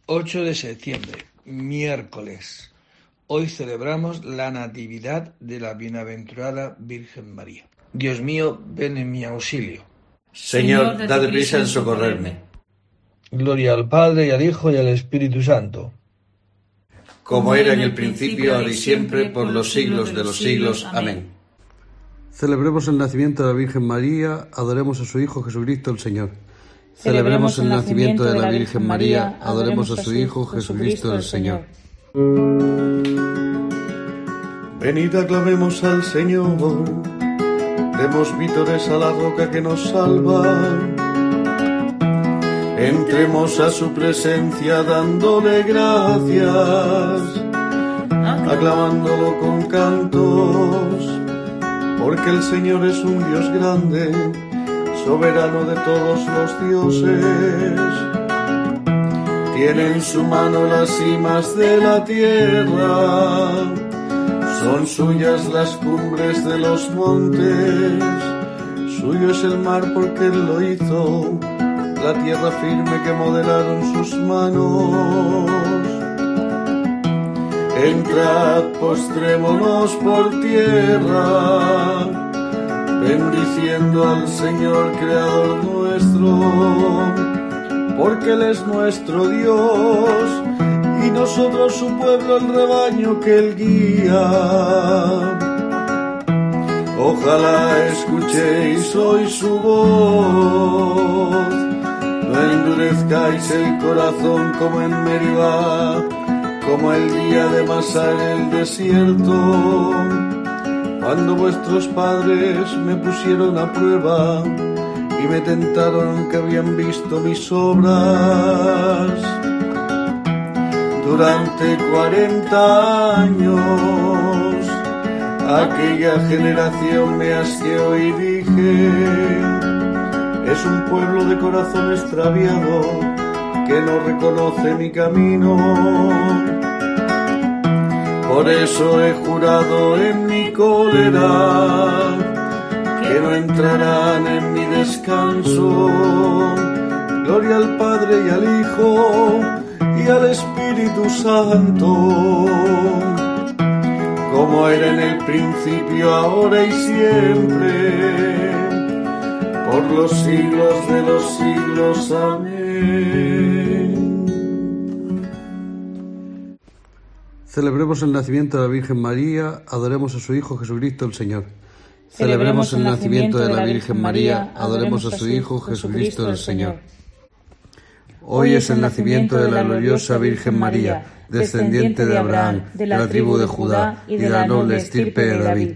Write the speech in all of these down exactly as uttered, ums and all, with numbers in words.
ocho de septiembre, miércoles. Hoy celebramos la Natividad de la Bienaventurada Virgen María. Dios mío, ven en mi auxilio. Señor, date prisa en socorrerme. Gloria al Padre, y al Hijo, y al Espíritu Santo. Como era en el principio, ahora y siempre, por los siglos de los siglos. Amén. Celebremos el nacimiento de la Virgen María, adoremos a su Hijo Jesucristo el Señor. Celebremos el nacimiento de la Virgen María, adoremos a su Hijo Jesucristo el Señor. Venid, aclamemos al Señor, demos vítores a la roca que nos salva. Entremos a su presencia dándole gracias, aclamándolo con cantos, porque el Señor es un Dios grande, soberano de todos los dioses. Tiene en su mano las cimas de la tierra, son suyas las cumbres de los montes. Suyo es el mar porque Él lo hizo, la tierra firme que modelaron sus manos. Entrad, postrémonos por tierra, bendiciendo al Señor Creador nuestro, porque Él es nuestro Dios, y nosotros su pueblo, el rebaño que Él guía. Ojalá escuchéis hoy su voz, no endurezcáis el corazón como en Meribá, como el día de Masá en el desierto, cuando vuestros padres me pusieron a prueba y me tentaron que habían visto mis obras. Durante cuarenta años aquella generación me asqueó y dije: es un pueblo de corazón extraviado que no reconoce mi camino. Por eso he jurado en mi cólera que no entrarán en mi descanso. Gloria al Padre y al Hijo y al Espíritu Santo, como era en el principio, ahora y siempre, por los siglos de los siglos. Amén. Celebremos el nacimiento de la Virgen María, adoremos a su Hijo Jesucristo el Señor. Celebremos el nacimiento de la Virgen María, adoremos a su Hijo Jesucristo el Señor. Hoy es el nacimiento de la gloriosa Virgen María, descendiente de Abraham, de la tribu de Judá y de la noble estirpe de David.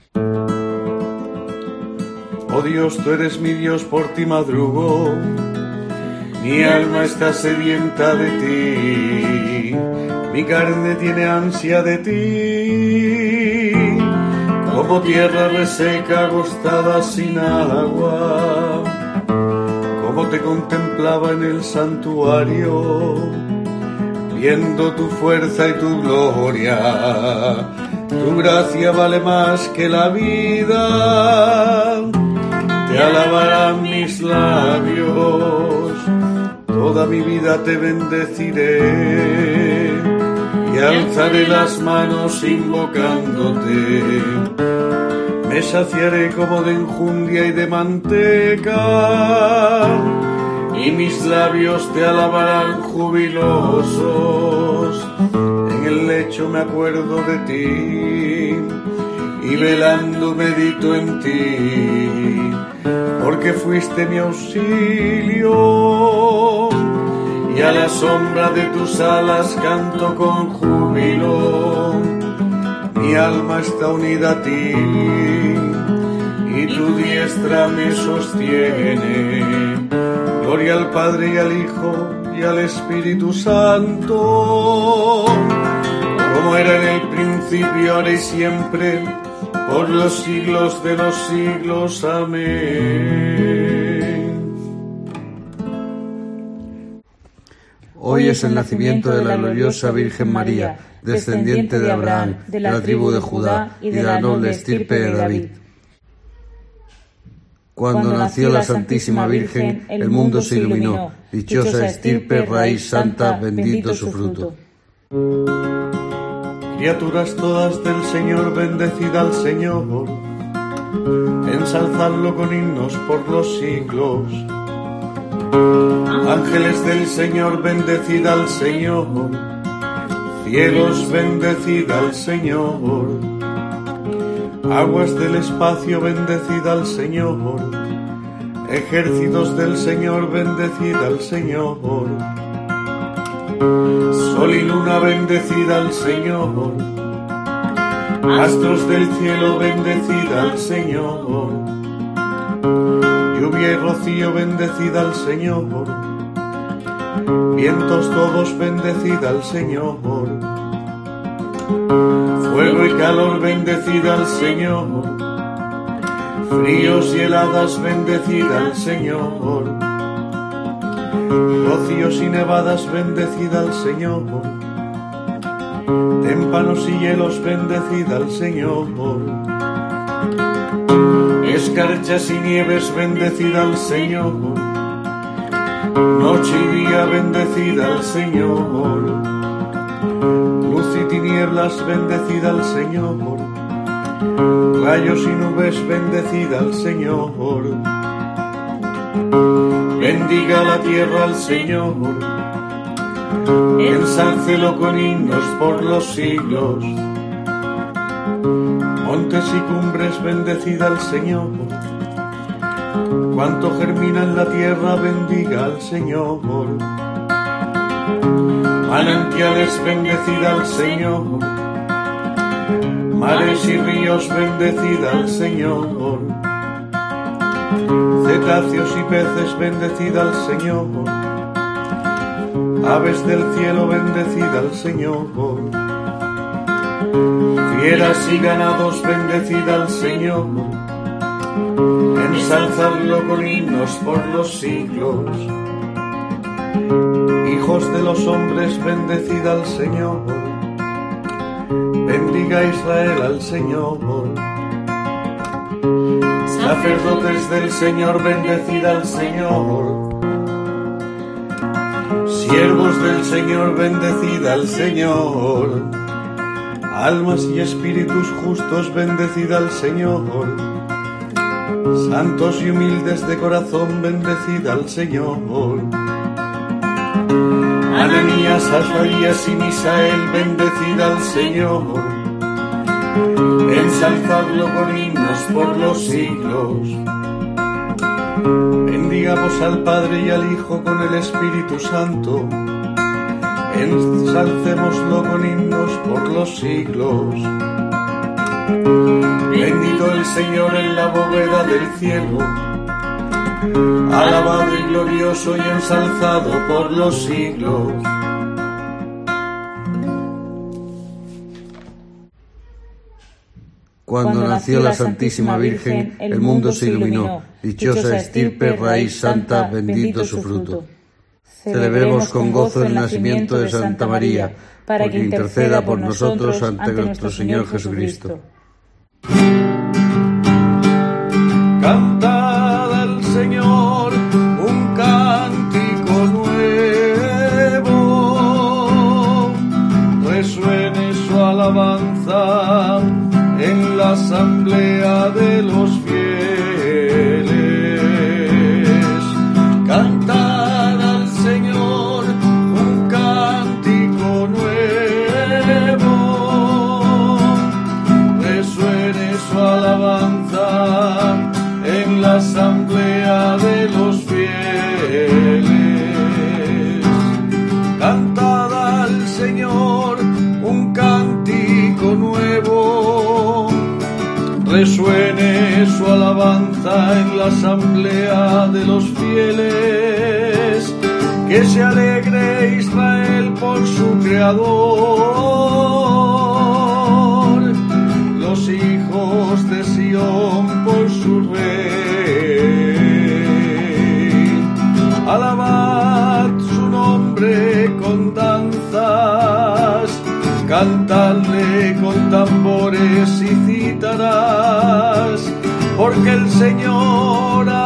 Oh Dios, tú eres mi Dios, por ti madrugo, mi alma está sedienta de ti, mi carne tiene ansia de ti, como tierra reseca, agostada sin agua. Como te contemplaba en el santuario, viendo tu fuerza y tu gloria, tu gracia vale más que la vida. Te alabarán mis labios, toda mi vida te bendeciré y alzaré las manos invocándote. Me saciaré como de enjundia y de manteca, y mis labios te alabarán jubilosos. En el lecho me acuerdo de ti, y velando medito en ti, porque fuiste mi auxilio, y a la sombra de tus alas canto con júbilo. Mi alma está unida a ti, y tu diestra me sostiene. Gloria al Padre y al Hijo y al Espíritu Santo, como era en el principio, ahora y siempre, por los siglos de los siglos. Amén. Hoy es el nacimiento de la gloriosa Virgen María, descendiente de Abraham, de la tribu de Judá y de la noble estirpe de David. Cuando nació la Santísima Virgen, el mundo se iluminó. Dichosa estirpe, raíz santa, bendito su fruto. Criaturas todas del Señor, bendecid al Señor, ensalzadlo con himnos por los siglos. Ángeles del Señor, bendecid al Señor, cielos, bendecid al Señor, aguas del espacio, bendecid al Señor, ejércitos del Señor, bendecid al Señor, sol y luna, bendecid al Señor, astros del cielo, bendecid al Señor, lluvia y rocío, bendecid al Señor, vientos todos, bendecid al Señor, fuego y calor, bendecid al Señor, fríos y heladas, bendecid al Señor, rocíos y nevadas, bendecid al Señor, témpanos y hielos, bendecid al Señor, escarchas y nieves, bendecid al Señor, noche y día, bendecid al Señor, luz y tinieblas, bendecid al Señor, rayos y nubes, bendecid al Señor, bendiga la tierra al Señor, ensálcelo con himnos por los siglos. Montes y cumbres, bendecid al Señor, cuanto germina en la tierra, bendiga al Señor. Manantiales, bendecid al Señor, mares y ríos, bendecid al Señor, cetáceos y peces, bendecid al Señor, aves del cielo, bendecid al Señor, fieras y ganados, bendecid al Señor, ensalzadlo con himnos por los siglos. Hijos de los hombres, bendecid al Señor, bendiga Israel al Señor. Sacerdotes del Señor, bendecid al Señor. Siervos del Señor, bendecid al Señor. Almas y espíritus justos, bendecid al Señor. Santos y humildes de corazón, bendecid al Señor. Ananías, Azarías y Misael, bendecid al Señor. Ensalzadlo con himnos por los siglos. Bendigamos al Padre y al Hijo con el Espíritu Santo. Ensalcémoslo con himnos por los siglos. Bendito el Señor en la bóveda del cielo, alabado y glorioso y ensalzado por los siglos. Cuando nació la Santísima Virgen, el mundo se iluminó. Dichosa estirpe, raíz santa, bendito su fruto. Celebremos con gozo el nacimiento de Santa María, para que interceda por nosotros ante nuestro Señor Jesucristo. Cantad al Señor un cántico nuevo, resuene su alabanza en la asamblea de los fieles. Cantad al Señor un cántico nuevo, resuene su alabanza en la asamblea de los fieles. Cantad al Señor un cántico nuevo, resuene su alabanza en la asamblea de los fieles. Que se alegre Israel por su Creador, los hijos de Sión por su Rey. Alabad su nombre con danzas, cantadle con tambores y cítaras, porque el Señor ha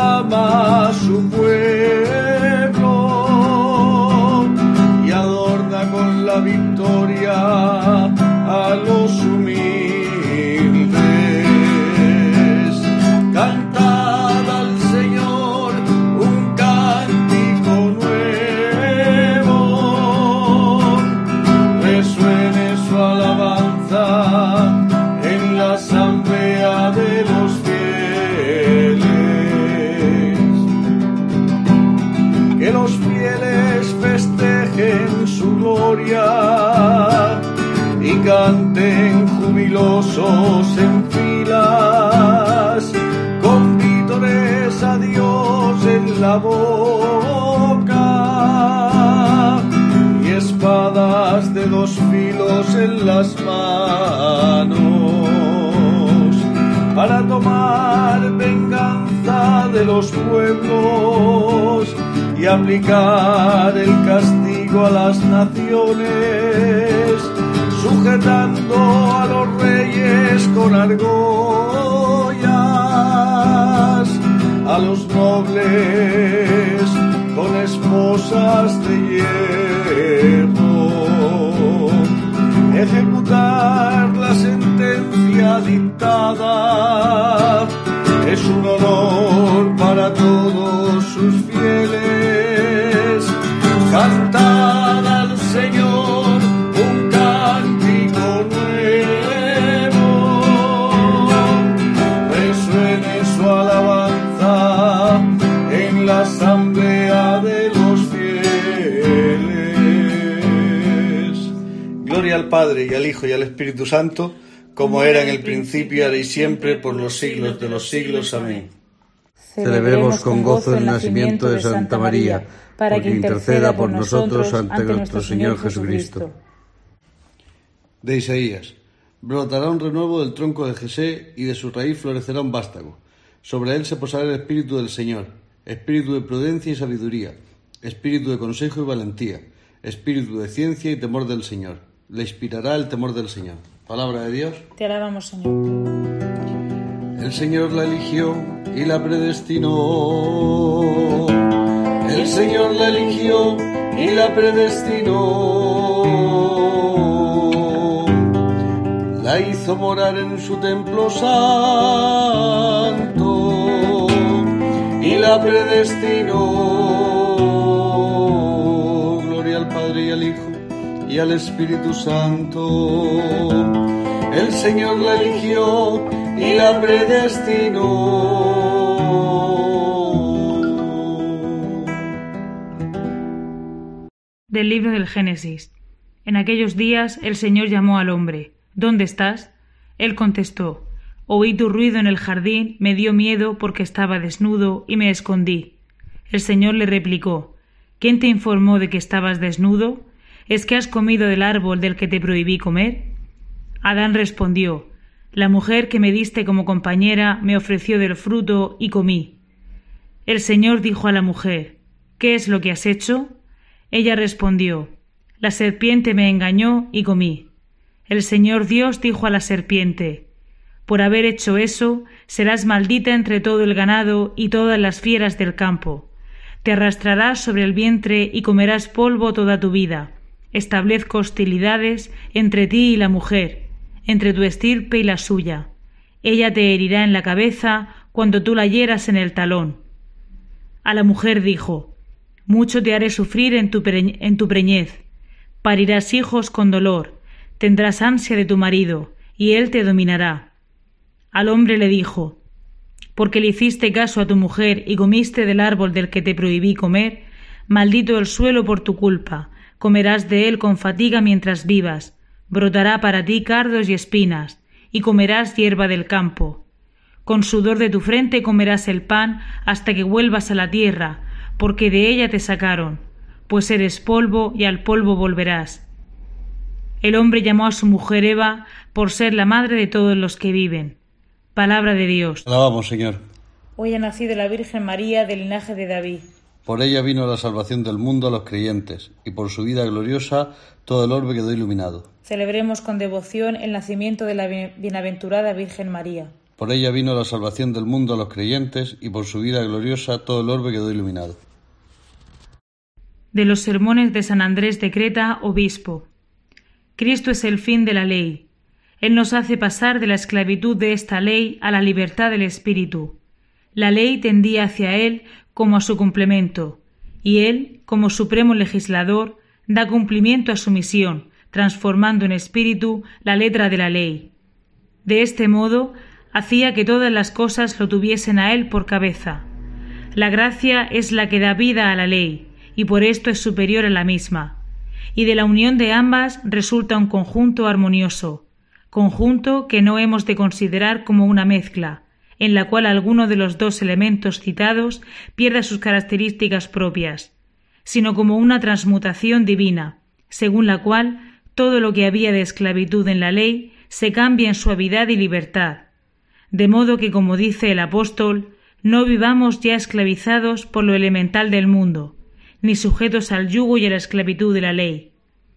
presos en filas, con vítores a Dios en la boca y espadas de dos filos en las manos, para tomar venganza de los pueblos y aplicar el castigo a las naciones, sujetando a los reyes con argollas, a los nobles con esposas de hierro, ejecutar la sentencia dictada es un honor para todos sus fieles. Cantad al Señor un cántico nuevo, resuene su alabanza en la asamblea de los fieles. Gloria al Padre y al Hijo y al Espíritu Santo, como era en el principio, ahora y siempre, por los siglos de los siglos. Amén. Celebremos con gozo el nacimiento de Santa María, para que interceda por nosotros ante nuestro Señor Jesucristo. De Isaías. Brotará un renuevo del tronco de Jesé, y de su raíz florecerá un vástago. Sobre él se posará el Espíritu del Señor, espíritu de prudencia y sabiduría, espíritu de consejo y valentía, espíritu de ciencia y temor del Señor. Le inspirará el temor del Señor. Palabra de Dios. Te alabamos, Señor. El Señor la eligió y la predestinó. El Señor la eligió y la predestinó. La hizo morar en su templo santo y la predestinó. Gloria al Padre y al Hijo y al Espíritu Santo. El Señor la eligió y la predestinó. Del libro del Génesis. En aquellos días el Señor llamó al hombre. ¿Dónde estás? Él contestó: oí tu ruido en el jardín, me dio miedo porque estaba desnudo y me escondí. El Señor le replicó: ¿quién te informó de que estabas desnudo? ¿Es que has comido del árbol del que te prohibí comer? Adán respondió: la mujer que me diste como compañera me ofreció del fruto y comí. El Señor dijo a la mujer: ¿qué es lo que has hecho? Ella respondió: la serpiente me engañó y comí. El Señor Dios dijo a la serpiente: por haber hecho eso, serás maldita entre todo el ganado y todas las fieras del campo. Te arrastrarás sobre el vientre y comerás polvo toda tu vida. Establezco hostilidades entre ti y la mujer, entre tu estirpe y la suya. Ella te herirá en la cabeza cuando tú la hieras en el talón. A la mujer dijo: mucho te haré sufrir en tu, pre- en tu preñez. Parirás hijos con dolor, tendrás ansia de tu marido, y él te dominará. Al hombre le dijo: porque le hiciste caso a tu mujer y comiste del árbol del que te prohibí comer, maldito el suelo por tu culpa, comerás de él con fatiga mientras vivas, brotará para ti cardos y espinas, y comerás hierba del campo. Con sudor de tu frente comerás el pan hasta que vuelvas a la tierra, porque de ella te sacaron, pues eres polvo y al polvo volverás. El hombre llamó a su mujer Eva por ser la madre de todos los que viven. Palabra de Dios. Alabamos, Señor. Hoy ha nacido la Virgen María del linaje de David. Por ella vino la salvación del mundo a los creyentes, y por su vida gloriosa todo el orbe quedó iluminado. Celebremos con devoción el nacimiento de la bienaventurada Virgen María. Por ella vino la salvación del mundo a los creyentes, y por su vida gloriosa todo el orbe quedó iluminado. De los sermones de San Andrés de Creta, obispo. Cristo es el fin de la ley. Él nos hace pasar de la esclavitud de esta ley a la libertad del Espíritu. La ley tendía hacia Él como a su complemento, y Él, como supremo legislador, da cumplimiento a su misión, transformando en espíritu la letra de la ley. De este modo, hacía que todas las cosas lo tuviesen a Él por cabeza. La gracia es la que da vida a la ley, y por esto es superior a la misma, y de la unión de ambas resulta un conjunto armonioso. conjunto que no hemos de considerar como una mezcla, en la cual alguno de los dos elementos citados pierda sus características propias, sino como una transmutación divina, según la cual todo lo que había de esclavitud en la ley se cambia en suavidad y libertad, de modo que, como dice el apóstol, no vivamos ya esclavizados por lo elemental del mundo, ni sujetos al yugo y a la esclavitud de la ley.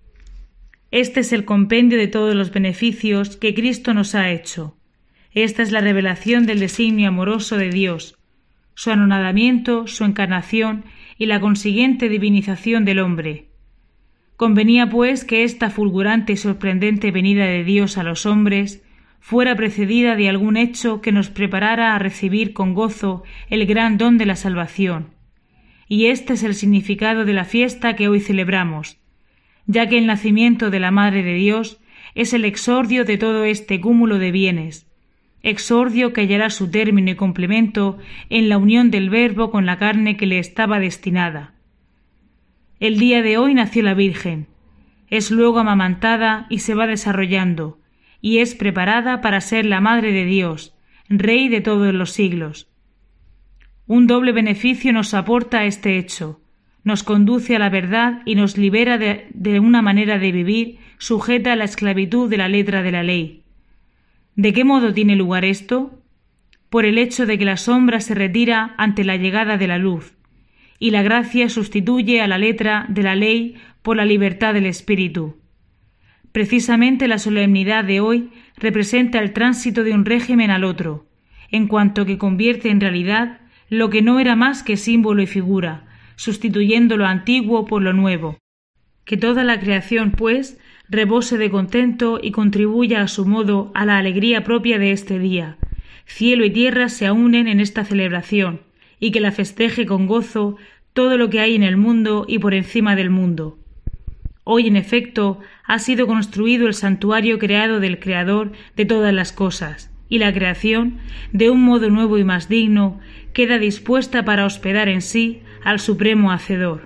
Este es el compendio de todos los beneficios que Cristo nos ha hecho. Esta es la revelación del designio amoroso de Dios, su anonadamiento, su encarnación y la consiguiente divinización del hombre. Convenía, pues, que esta fulgurante y sorprendente venida de Dios a los hombres fuera precedida de algún hecho que nos preparara a recibir con gozo el gran don de la salvación. Y este es el significado de la fiesta que hoy celebramos, ya que el nacimiento de la Madre de Dios es el exordio de todo este cúmulo de bienes, exordio que hallará su término y complemento en la unión del Verbo con la carne que le estaba destinada. El día de hoy nació la Virgen, es luego amamantada y se va desarrollando, y es preparada para ser la Madre de Dios, Rey de todos los siglos. Un doble beneficio nos aporta este hecho, nos conduce a la verdad y nos libera de, de una manera de vivir sujeta a la esclavitud de la letra de la ley. ¿De qué modo tiene lugar esto? Por el hecho de que la sombra se retira ante la llegada de la luz, y la gracia sustituye a la letra de la ley por la libertad del espíritu. Precisamente la solemnidad de hoy representa el tránsito de un régimen al otro, en cuanto que convierte en realidad lo que no era más que símbolo y figura, sustituyendo lo antiguo por lo nuevo. Que toda la creación, pues, rebose de contento y contribuya a su modo a la alegría propia de este día. Cielo y tierra se unen en esta celebración, y que la festeje con gozo todo lo que hay en el mundo y por encima del mundo. Hoy, en efecto, ha sido construido el santuario creado del Creador de todas las cosas, y la creación, de un modo nuevo y más digno, queda dispuesta para hospedar en sí al Supremo Hacedor.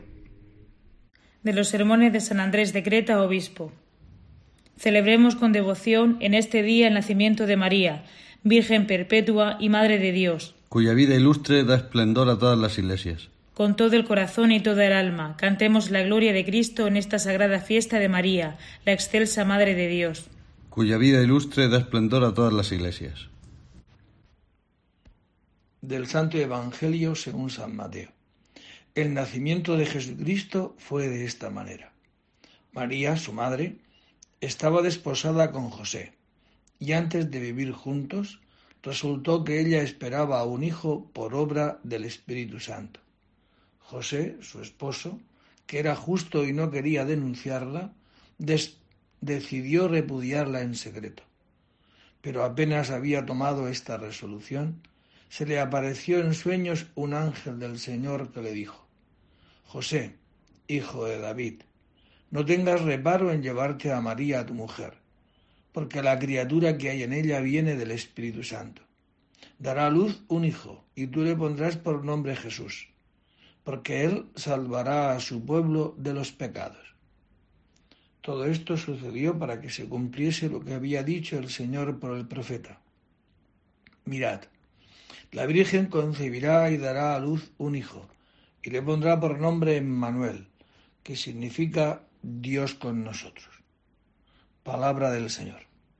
De los sermones de San Andrés de Creta, obispo. Celebremos con devoción en este día el nacimiento de María, Virgen perpetua y Madre de Dios, cuya vida ilustre da esplendor a todas las iglesias. Con todo el corazón y toda el alma, cantemos la gloria de Cristo en esta sagrada fiesta de María, la excelsa Madre de Dios, cuya vida ilustre da esplendor a todas las iglesias. Del Santo Evangelio según San Mateo. El nacimiento de Jesucristo fue de esta manera. María, su madre, estaba desposada con José, y antes de vivir juntos, resultó que ella esperaba a un hijo por obra del Espíritu Santo. José, su esposo, que era justo y no quería denunciarla, des- decidió repudiarla en secreto. Pero apenas había tomado esta resolución, se le apareció en sueños un ángel del Señor que le dijo: José, hijo de David, no tengas reparo en llevarte a María, tu mujer, porque la criatura que hay en ella viene del Espíritu Santo. Dará a luz un hijo, y tú le pondrás por nombre Jesús, porque él salvará a su pueblo de los pecados. Todo esto sucedió para que se cumpliese lo que había dicho el Señor por el profeta. Mirad, la Virgen concebirá y dará a luz un hijo, y le pondrá por nombre Emmanuel, que significa Dios con nosotros. Palabra del Señor.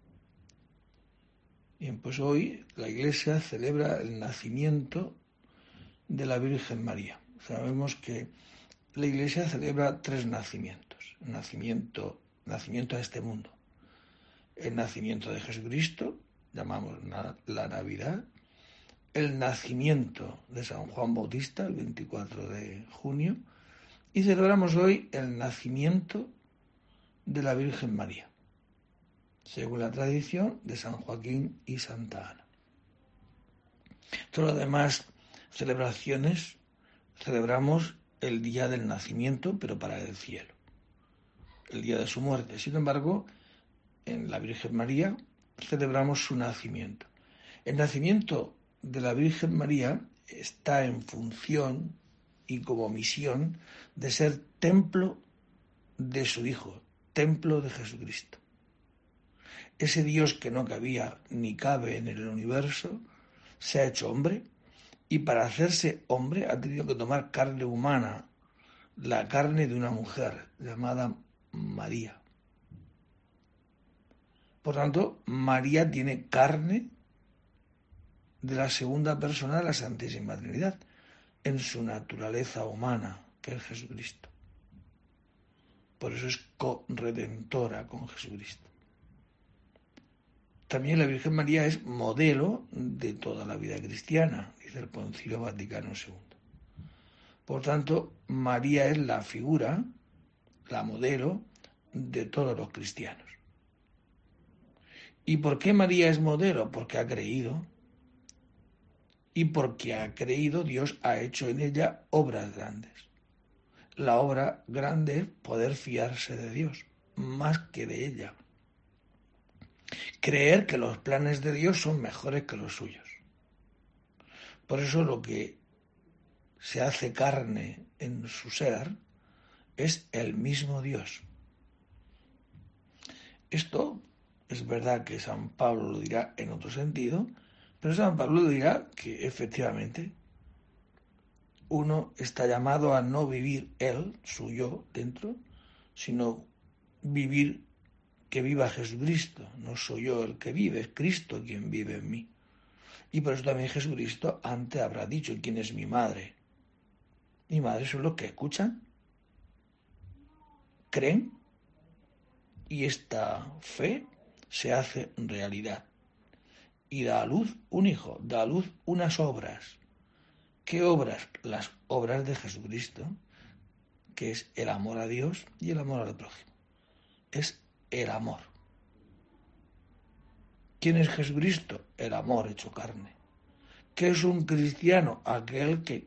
Bien, pues hoy la Iglesia celebra el nacimiento de la Virgen María. Sabemos que la Iglesia celebra tres nacimientos. El nacimiento, nacimiento a este mundo. El nacimiento de Jesucristo, llamamos la Navidad. El nacimiento de San Juan Bautista, el veinticuatro de junio. Y celebramos hoy el nacimiento de la Virgen María, según la tradición de San Joaquín y Santa Ana. Todas las demás celebraciones celebramos el día del nacimiento, pero para el cielo, el día de su muerte. Sin embargo, en la Virgen María celebramos su nacimiento. El nacimiento de la Virgen María está en función y como misión de ser templo de su Hijo, templo de Jesucristo. ese Dios que no cabía ni cabe en el universo, se ha hecho hombre, y para hacerse hombre ha tenido que tomar carne humana, la carne de una mujer llamada María. Por tanto, María tiene carne de la segunda persona de la Santísima Trinidad, en su naturaleza humana, que es Jesucristo. Por eso es corredentora con Jesucristo. También la Virgen María es modelo de toda la vida cristiana, dice el Concilio Vaticano segundo. Por tanto, María es la figura, la modelo de todos los cristianos. ¿Y por qué María es modelo? Porque ha creído. Y porque ha creído, Dios ha hecho en ella obras grandes. La obra grande es poder fiarse de Dios, más que de ella. Creer que los planes de Dios son mejores que los suyos. Por eso lo que se hace carne en su ser es el mismo Dios. Esto es verdad que San Pablo lo dirá en otro sentido, pero San Pablo dirá que efectivamente uno está llamado a no vivir él, su yo dentro, sino vivir que viva Jesucristo. No soy yo el que vive, es Cristo quien vive en mí. Y por eso también Jesucristo antes habrá dicho: ¿quién es mi madre? Mi madre son los que escuchan, creen, y esta fe se hace realidad. Y da a luz un hijo, da a luz unas obras. ¿Qué obras? Las obras de Jesucristo, que es el amor a Dios y el amor al prójimo. Es el amor. ¿Quién es Jesucristo? El amor hecho carne. ¿Qué es un cristiano? Aquel que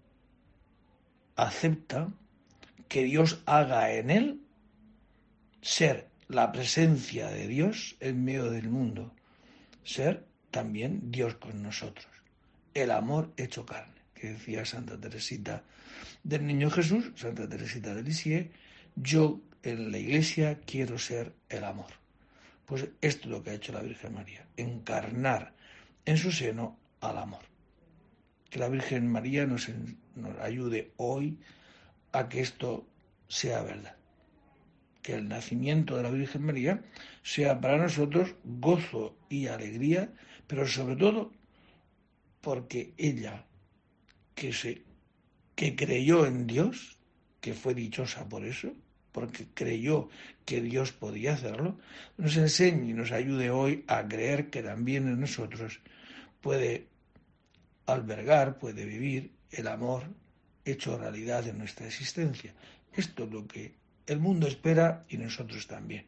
acepta que Dios haga en él ser la presencia de Dios en medio del mundo, ser también Dios con nosotros. El amor hecho carne, que decía Santa Teresita del Niño Jesús, Santa Teresita de Lisieux: yo en la Iglesia quiero ser el amor. Pues esto es lo que ha hecho la Virgen María, encarnar en su seno al amor. Que la Virgen María nos, nos ayude hoy a que esto sea verdad. Que el nacimiento de la Virgen María sea para nosotros gozo y alegría, pero sobre todo porque ella, que, se, que creyó en Dios, que fue dichosa por eso, porque creyó que Dios podía hacerlo, nos enseñe y nos ayude hoy a creer que también en nosotros puede albergar, puede vivir el amor hecho realidad en nuestra existencia. Esto es lo que el mundo espera y nosotros también.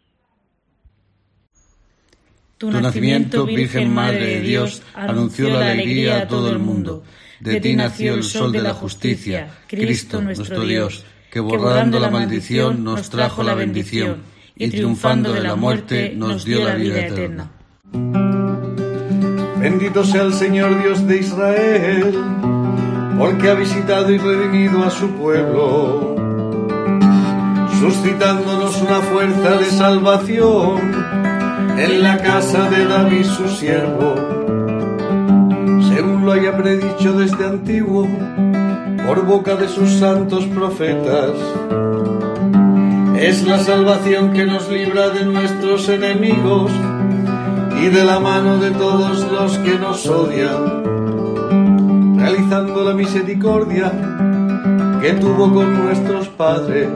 Tu nacimiento, Virgen Madre de Dios, anunció la alegría a todo el mundo. De ti nació el sol de la justicia, Cristo nuestro Dios, que borrando la maldición nos trajo la bendición y triunfando de la muerte nos dio la vida eterna. Bendito sea el Señor Dios de Israel, porque ha visitado y redimido a su pueblo, suscitándonos una fuerza de salvación en la casa de David su siervo, según lo haya predicho desde antiguo por boca de sus santos profetas. Es la salvación que nos libra de nuestros enemigos y de la mano de todos los que nos odian, realizando la misericordia que tuvo con nuestros padres,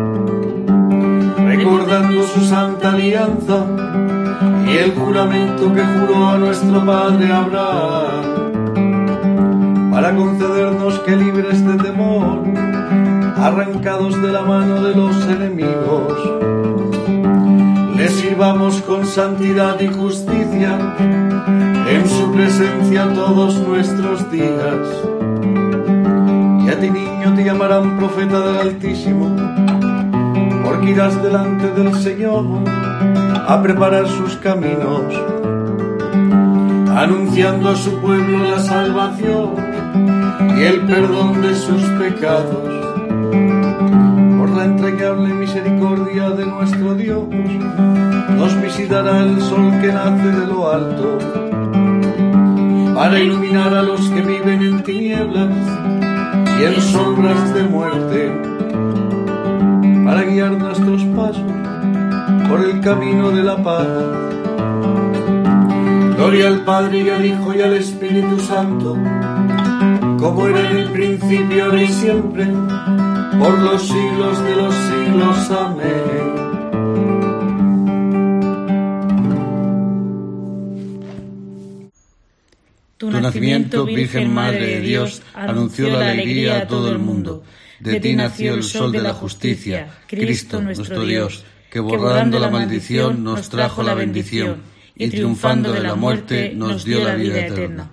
recordando su santa alianza y el juramento que juró a nuestro padre Abraham, para concedernos que libres de temor, arrancados de la mano de los enemigos, le sirvamos con santidad y justicia en su presencia todos nuestros días. Y a ti, niño, te llamarán profeta del Altísimo, porque irás delante del Señor a preparar sus caminos, anunciando a su pueblo la salvación y el perdón de sus pecados, por la entrañable misericordia de nuestro Dios, nos visitará el sol que nace de lo alto, para iluminar a los que viven en tinieblas y en sombras de muerte, para guiar nuestros pasos por el camino de la paz. Gloria al Padre y al Hijo y al Espíritu Santo, como era en el principio, ahora y siempre, por los siglos de los siglos. Amén. Tu nacimiento, Virgen Madre de Dios, anunció la alegría a todo el mundo. De ti nació el sol de la justicia, Cristo nuestro Dios, que borrando la maldición nos trajo la bendición, y triunfando de la muerte nos dio la vida eterna.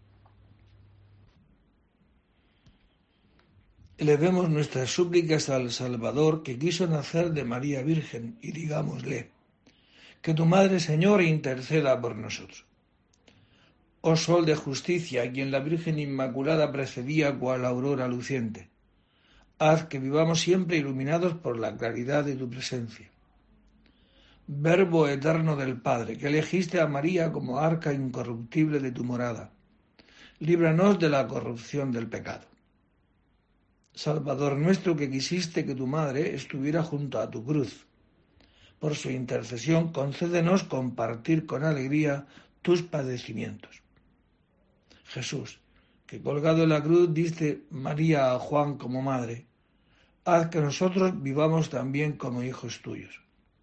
Elevemos nuestras súplicas al Salvador que quiso nacer de María Virgen y digámosle: que tu Madre Señora interceda por nosotros. Oh Sol de justicia, a quien la Virgen Inmaculada precedía cual aurora luciente, haz que vivamos siempre iluminados por la claridad de tu presencia. Verbo eterno del Padre, que elegiste a María como arca incorruptible de tu morada, líbranos de la corrupción del pecado. Salvador nuestro, que quisiste que tu Madre estuviera junto a tu cruz, por su intercesión concédenos compartir con alegría tus padecimientos. Jesús, que colgado en la cruz diste María a Juan como madre, haz que nosotros vivamos también como hijos tuyos.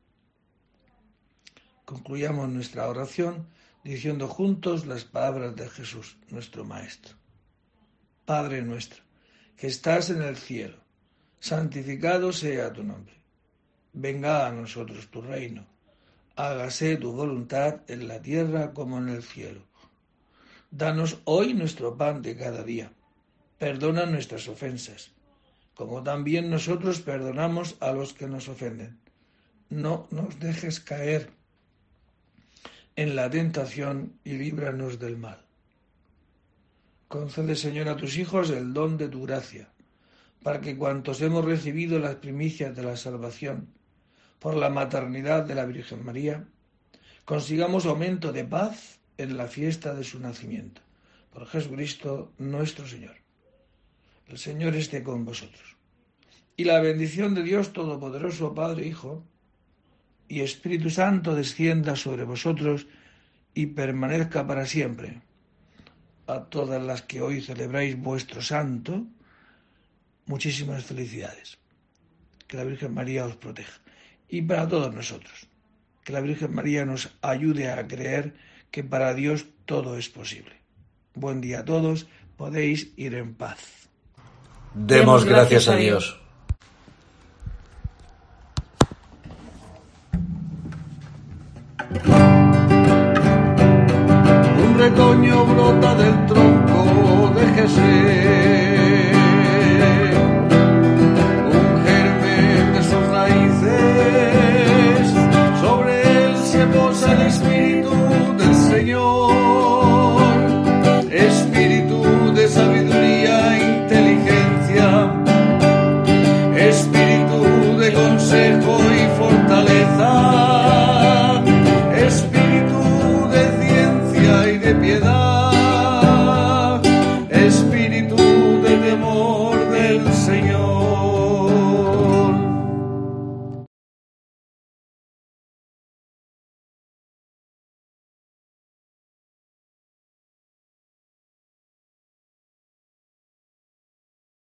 Concluyamos nuestra oración diciendo juntos las palabras de Jesús, nuestro Maestro. Padre nuestro, que estás en el cielo, santificado sea tu nombre. Venga a nosotros tu reino. Hágase tu voluntad en la tierra como en el cielo. Danos hoy nuestro pan de cada día. Perdona nuestras ofensas, como también nosotros perdonamos a los que nos ofenden. No nos dejes caer en la tentación y líbranos del mal. Concede, Señor, a tus hijos el don de tu gracia, para que cuantos hemos recibido las primicias de la salvación por la maternidad de la Virgen María, consigamos aumento de paz en la fiesta de su nacimiento. Por Jesucristo nuestro Señor. El Señor esté con vosotros. Y la bendición de Dios Todopoderoso, Padre, Hijo y Espíritu Santo descienda sobre vosotros y permanezca para siempre. A todas las que hoy celebráis vuestro santo, muchísimas felicidades. Que la Virgen María os proteja. Y para todos nosotros, que la Virgen María nos ayude a creer que para Dios todo es posible. Buen día a todos, podéis ir en paz. Demos gracias a Dios. Un retoño brota del tronco de Jesús.